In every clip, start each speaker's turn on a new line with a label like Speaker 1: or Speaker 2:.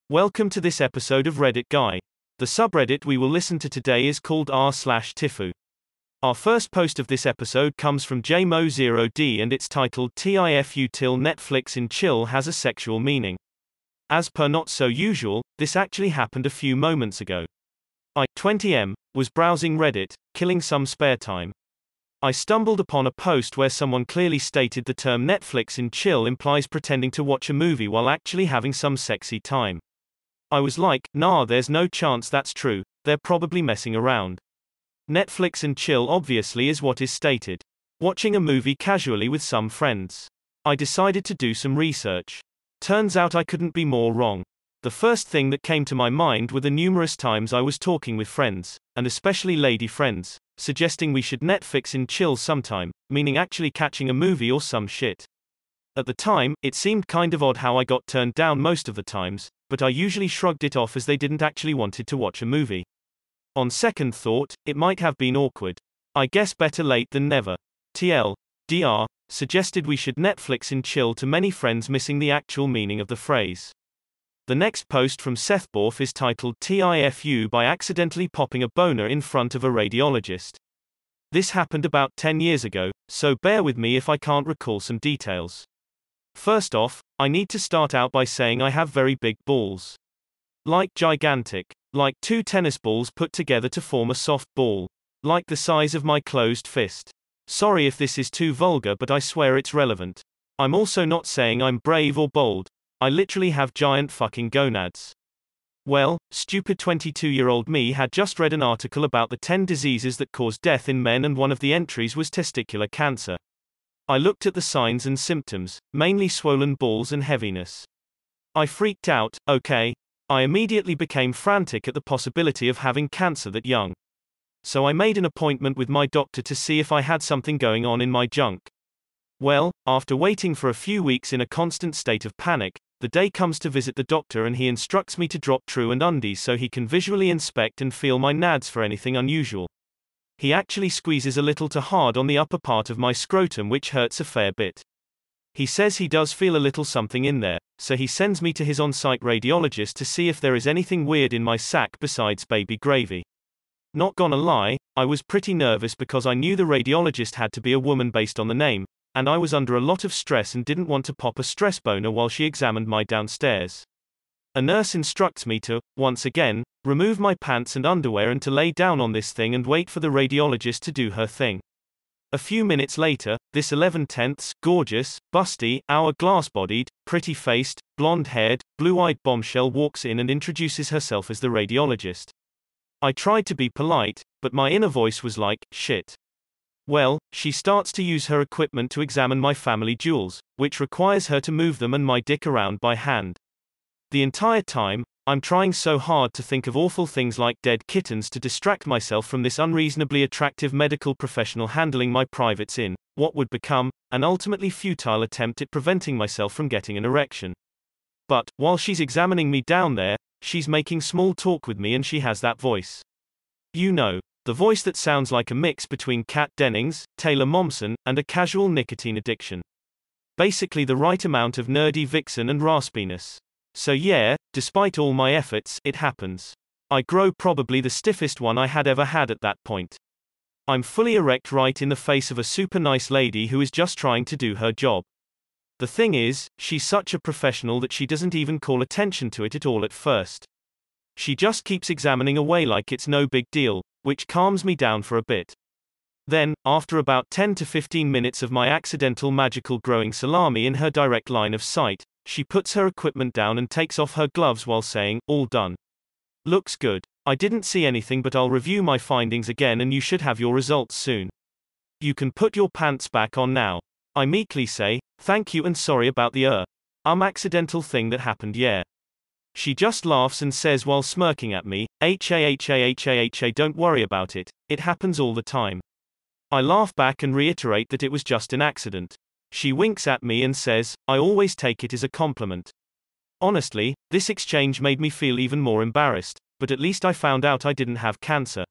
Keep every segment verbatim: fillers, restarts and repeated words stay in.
Speaker 1: Welcome to this episode of Reddit Guy. The subreddit we will listen to today is called r slash Tifu. Our first post of this episode comes from J M O zero D and it's titled Tifu till Netflix in chill has a sexual meaning. As per not so usual, this actually happened a few moments ago. I, twenty M, was browsing Reddit, killing some spare time. I stumbled upon a post where someone clearly stated the term Netflix in chill implies pretending to watch a movie while actually having some sexy time. I was like, nah, there's no chance that's true, they're probably messing around. Netflix and chill obviously is what is stated. Watching a movie casually with some friends. I decided to do some research. Turns out I couldn't be more wrong. The first thing that came to my mind were the numerous times I was talking with friends, and especially lady friends, suggesting we should Netflix and chill sometime, meaning actually catching a movie or some shit. At the time, it seemed kind of odd how I got turned down most of the times, but I usually shrugged it off as they didn't actually wanted to watch a movie. On second thought, it might have been awkward. I guess better late than never. T L D R suggested we should Netflix and chill to many friends missing the actual meaning of the phrase. The next post from Sethborf is titled Tifu by accidentally popping a boner in front of a radiologist. This happened about ten years ago, so bear with me if I can't recall some details. First off, I need to start out by saying I have very big balls. Like gigantic. Like two tennis balls put together to form a soft ball. Like the size of my closed fist. Sorry if this is too vulgar, but I swear it's relevant. I'm also not saying I'm brave or bold. I literally have giant fucking gonads. Well, stupid twenty-two-year-old me had just read an article about the ten diseases that cause death in men and one of the entries was testicular cancer. I looked at the signs and symptoms, mainly swollen balls and heaviness. I freaked out, okay. I immediately became frantic at the possibility of having cancer that young. So I made an appointment with my doctor to see if I had something going on in my junk. Well, after waiting for a few weeks in a constant state of panic, the day comes to visit the doctor and he instructs me to drop True and Undies so he can visually inspect and feel my nads for anything unusual. He actually squeezes a little too hard on the upper part of my scrotum, which hurts a fair bit. He says he does feel a little something in there, so he sends me to his on-site radiologist to see if there is anything weird in my sack besides baby gravy. Not gonna lie, I was pretty nervous because I knew the radiologist had to be a woman based on the name, and I was under a lot of stress and didn't want to pop a stress boner while she examined my downstairs. A nurse instructs me to, once again, remove my pants and underwear and to lay down on this thing and wait for the radiologist to do her thing. A few minutes later, this eleven tenths, gorgeous, busty, hourglass-bodied, pretty-faced, blonde-haired, blue-eyed bombshell walks in and introduces herself as the radiologist. I tried to be polite, but my inner voice was like, shit. Well, she starts to use her equipment to examine my family jewels, which requires her to move them and my dick around by hand. The entire time, I'm trying so hard to think of awful things like dead kittens to distract myself from this unreasonably attractive medical professional handling my privates in what would become an ultimately futile attempt at preventing myself from getting an erection. But, while she's examining me down there, she's making small talk with me and she has that voice. You know, the voice that sounds like a mix between Kat Dennings, Taylor Momsen, and a casual nicotine addiction. Basically the right amount of nerdy vixen and raspiness. So yeah, despite all my efforts, it happens. I grow probably the stiffest one I had ever had at that point. I'm fully erect right in the face of a super nice lady who is just trying to do her job. The thing is, she's such a professional that she doesn't even call attention to it at all at first. She just keeps examining away like it's no big deal, which calms me down for a bit. Then, after about ten to fifteen minutes of my accidental magical growing salami in her direct line of sight, she puts her equipment down and takes off her gloves while saying, all done. Looks good. I didn't see anything, but I'll review my findings again and you should have your results soon. You can put your pants back on now. I meekly say, thank you and sorry about the er, um accidental thing that happened, yeah. She just laughs and says while smirking at me, ha ha ha ha ha don't worry about it, it happens all the time. I laugh back and reiterate that it was just an accident. She winks at me and says, I always take it as a compliment. Honestly, this exchange made me feel even more embarrassed, but at least I found out I didn't have cancer.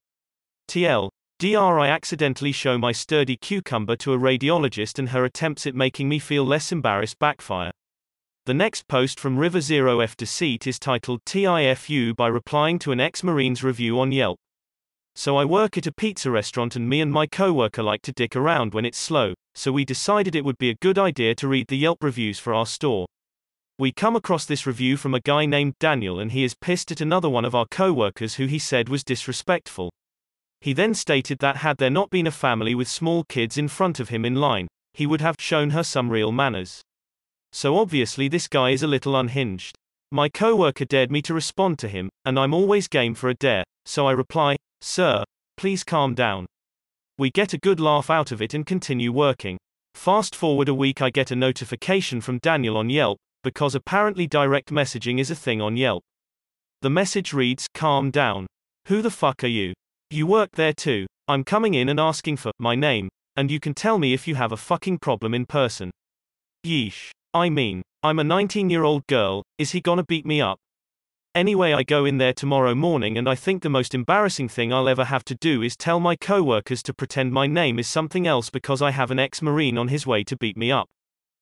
Speaker 1: T L D R I accidentally show my sturdy cucumber to a radiologist and her attempts at making me feel less embarrassed backfire. The next post from River Zero F Deceit is titled T I F U by replying to an ex-Marine's review on Yelp. So I work at a pizza restaurant and me and my coworker like to dick around when it's slow, so we decided it would be a good idea to read the Yelp reviews for our store. We come across this review from a guy named Daniel and he is pissed at another one of our coworkers who he said was disrespectful. He then stated that had there not been a family with small kids in front of him in line, he would have shown her some real manners. So obviously this guy is a little unhinged. My coworker dared me to respond to him, and I'm always game for a dare, so I reply, "Sir, please calm down." We get a good laugh out of it and continue working. Fast forward a week, I get a notification from Daniel on Yelp, because apparently direct messaging is a thing on Yelp. The message reads, "Calm down. Who the fuck are you? You work there too. I'm coming in and asking for my name, and you can tell me if you have a fucking problem in person." Yeesh. I mean, I'm a nineteen-year-old girl, is he gonna beat me up? Anyway, I go in there tomorrow morning and I think the most embarrassing thing I'll ever have to do is tell my coworkers to pretend my name is something else because I have an ex-Marine on his way to beat me up.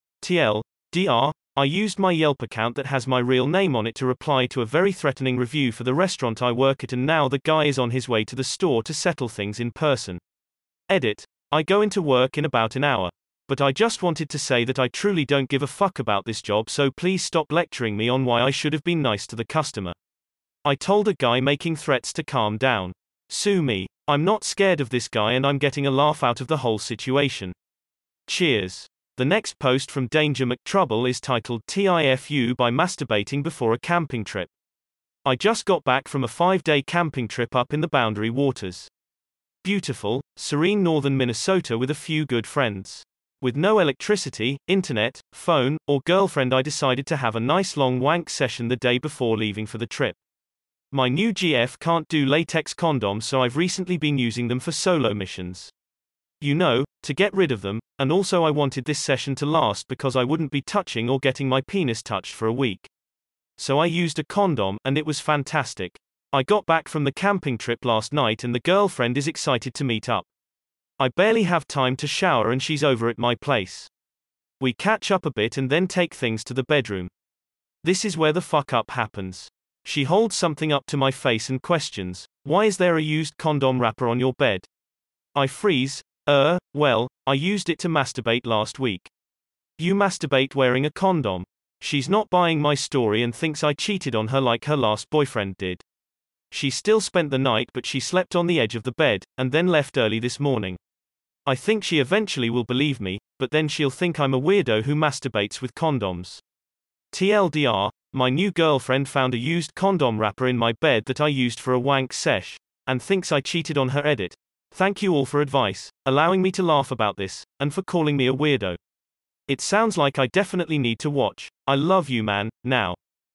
Speaker 1: T L D R, I used my Yelp account that has my real name on it to reply to a very threatening review for the restaurant I work at, and now the guy is on his way to the store to settle things in person. Edit. I go into work in about an hour. But I just wanted to say that I truly don't give a fuck about this job, so please stop lecturing me on why I should have been nice to the customer. I told a guy making threats to calm down. Sue me. I'm not scared of this guy and I'm getting a laugh out of the whole situation. Cheers. The next post from Danger McTrouble is titled T I F U by masturbating before a camping trip. I just got back from a five-day camping trip up in the Boundary Waters. Beautiful, serene northern Minnesota with a few good friends. With no electricity, internet, phone, or girlfriend, I decided to have a nice long wank session the day before leaving for the trip. My new G F can't do latex condoms, so I've recently been using them for solo missions. You know, to get rid of them, and also I wanted this session to last because I wouldn't be touching or getting my penis touched for a week. So I used a condom, and it was fantastic. I got back from the camping trip last night and the girlfriend is excited to meet up. I barely have time to shower and she's over at my place. We catch up a bit and then take things to the bedroom. This is where the fuck up happens. She holds something up to my face and questions, "Why is there a used condom wrapper on your bed?" I freeze, er, well, I used it to masturbate last week. You masturbate wearing a condom? She's not buying my story and thinks I cheated on her like her last boyfriend did. She still spent the night, but she slept on the edge of the bed, and then left early this morning. I think she eventually will believe me, but then she'll think I'm a weirdo who masturbates with condoms. T L D R, my new girlfriend found a used condom wrapper in my bed that I used for a wank sesh, and thinks I cheated on her. Edit. Thank you all for advice, allowing me to laugh about this, and for calling me a weirdo. It sounds like I definitely need to watch. I love you, man, now.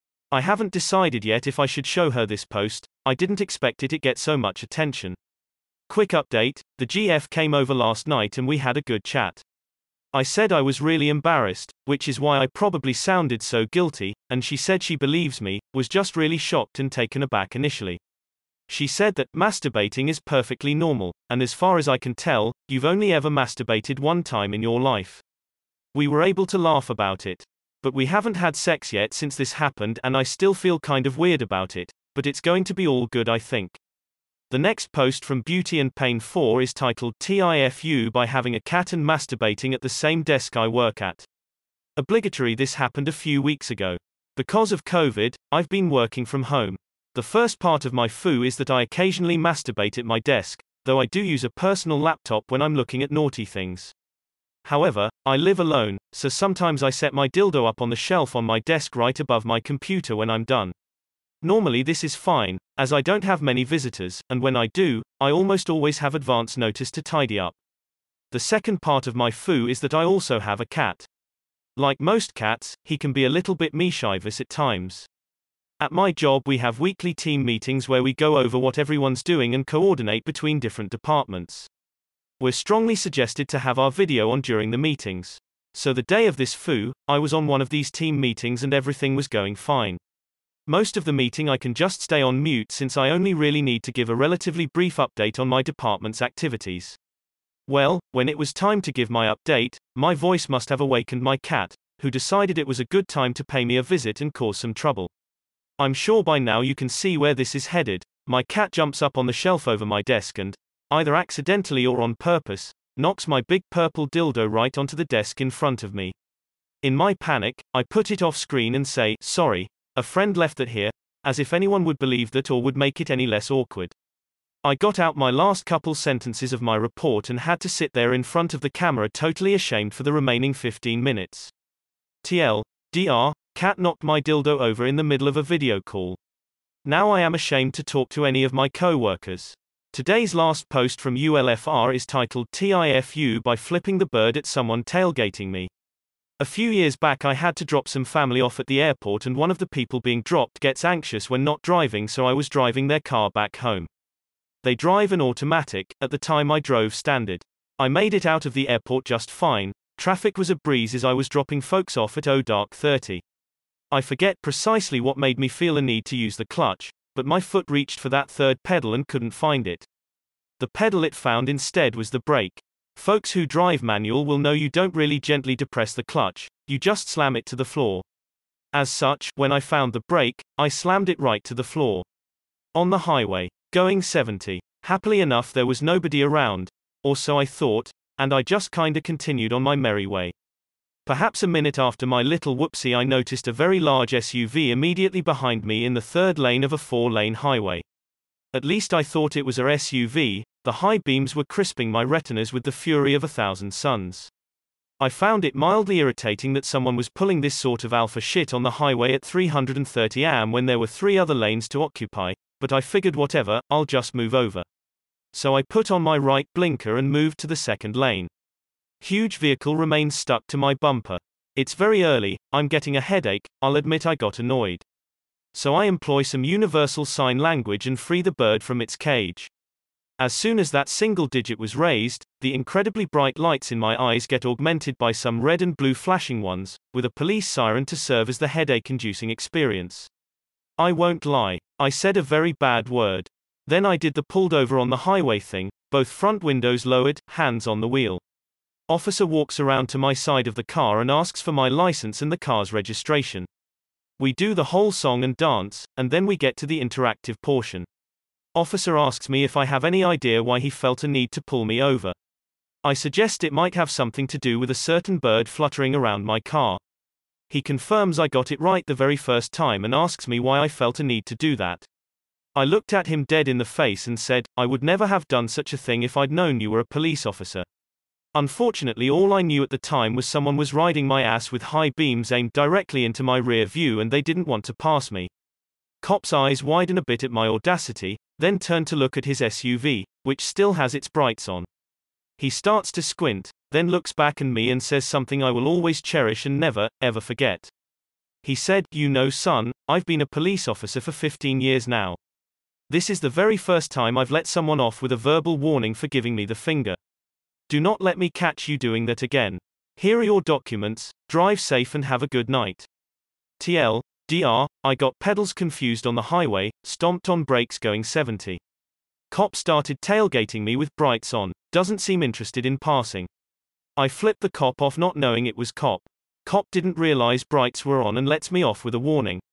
Speaker 1: I haven't decided yet if I should show her this post. I didn't expect it to get so much attention. Quick update, the G F came over last night and we had a good chat. I said I was really embarrassed, which is why I probably sounded so guilty, and she said she believes me, was just really shocked and taken aback initially. She said that masturbating is perfectly normal, and as far as I can tell, you've only ever masturbated one time in your life. We were able to laugh about it. But we haven't had sex yet since this happened and I still feel kind of weird about it, but it's going to be all good, I think. The next post from Beauty and Pain four is titled T I F U by having a cat and masturbating at the same desk I work at. Obligatory, this happened a few weeks ago. Because of COVID, I've been working from home. The first part of my F U is that I occasionally masturbate at my desk, though I do use a personal laptop when I'm looking at naughty things. However, I live alone, so sometimes I set my dildo up on the shelf on my desk right above my computer when I'm done. Normally this is fine, as I don't have many visitors, and when I do, I almost always have advance notice to tidy up. The second part of my F U is that I also have a cat. Like most cats, he can be a little bit mischievous at times. At my job we have weekly team meetings where we go over what everyone's doing and coordinate between different departments. We're strongly suggested to have our video on during the meetings. So the day of this F U, I was on one of these team meetings and everything was going fine. Most of the meeting I can just stay on mute since I only really need to give a relatively brief update on my department's activities. Well, when it was time to give my update, my voice must have awakened my cat, who decided it was a good time to pay me a visit and cause some trouble. I'm sure by now you can see where this is headed. My cat jumps up on the shelf over my desk and, either accidentally or on purpose, knocks my big purple dildo right onto the desk in front of me. In my panic, I put it off screen and say, "Sorry, a friend left that here," as if anyone would believe that or would make it any less awkward. I got out my last couple sentences of my report and had to sit there in front of the camera totally ashamed for the remaining fifteen minutes. T L D R, cat knocked my dildo over in the middle of a video call. Now I am ashamed to talk to any of my co-workers. Today's last post from U L F R is titled T I F U by flipping the bird at someone tailgating me. A few years back I had to drop some family off at the airport and one of the people being dropped gets anxious when not driving, so I was driving their car back home. They drive an automatic, at the time I drove standard. I made it out of the airport just fine. Traffic was a breeze as I was dropping folks off at oh dark thirty. I forget precisely what made me feel a need to use the clutch, but my foot reached for that third pedal and couldn't find it. The pedal it found instead was the brake. Folks who drive manual will know you don't really gently depress the clutch, you just slam it to the floor. As such, when I found the brake, I slammed it right to the floor. On the highway, going seventy. Happily enough there was nobody around, or so I thought, and I just kinda continued on my merry way. Perhaps a minute after my little whoopsie I noticed a very large S U V immediately behind me in the third lane of a four-lane highway. At least I thought it was a S U V, the high beams were crisping my retinas with the fury of a thousand suns. I found it mildly irritating that someone was pulling this sort of alpha shit on the highway at three hundred thirty miles an hour when there were three other lanes to occupy, but I figured whatever, I'll just move over. So I put on my right blinker and moved to the second lane. Huge vehicle remains stuck to my bumper. It's very early, I'm getting a headache, I'll admit I got annoyed. So I employ some universal sign language and free the bird from its cage. As soon as that single digit was raised, the incredibly bright lights in my eyes get augmented by some red and blue flashing ones, with a police siren to serve as the headache-inducing experience. I won't lie, I said a very bad word. Then I did the pulled over on the highway thing, both front windows lowered, hands on the wheel. Officer walks around to my side of the car and asks for my license and the car's registration. We do the whole song and dance, and then we get to the interactive portion. Officer asks me if I have any idea why he felt a need to pull me over. I suggest it might have something to do with a certain bird fluttering around my car. He confirms I got it right the very first time and asks me why I felt a need to do that. I looked at him dead in the face and said, I would never have done such a thing if I'd known you were a police officer. Unfortunately, all I knew at the time was someone was riding my ass with high beams aimed directly into my rear view and they didn't want to pass me. Cop's eyes widen a bit at my audacity, then turn to look at his S U V, which still has its brights on. He starts to squint, then looks back at me and says something I will always cherish and never, ever forget. He said, "You know, son, I've been a police officer for fifteen years now. This is the very first time I've let someone off with a verbal warning for giving me the finger. Do not let me catch you doing that again. Here are your documents, drive safe and have a good night." T L D R, I got pedals confused on the highway, stomped on brakes going seventy. Cop started tailgating me with brights on, doesn't seem interested in passing. I flipped the cop off not knowing it was cop. Cop didn't realize brights were on and lets me off with a warning.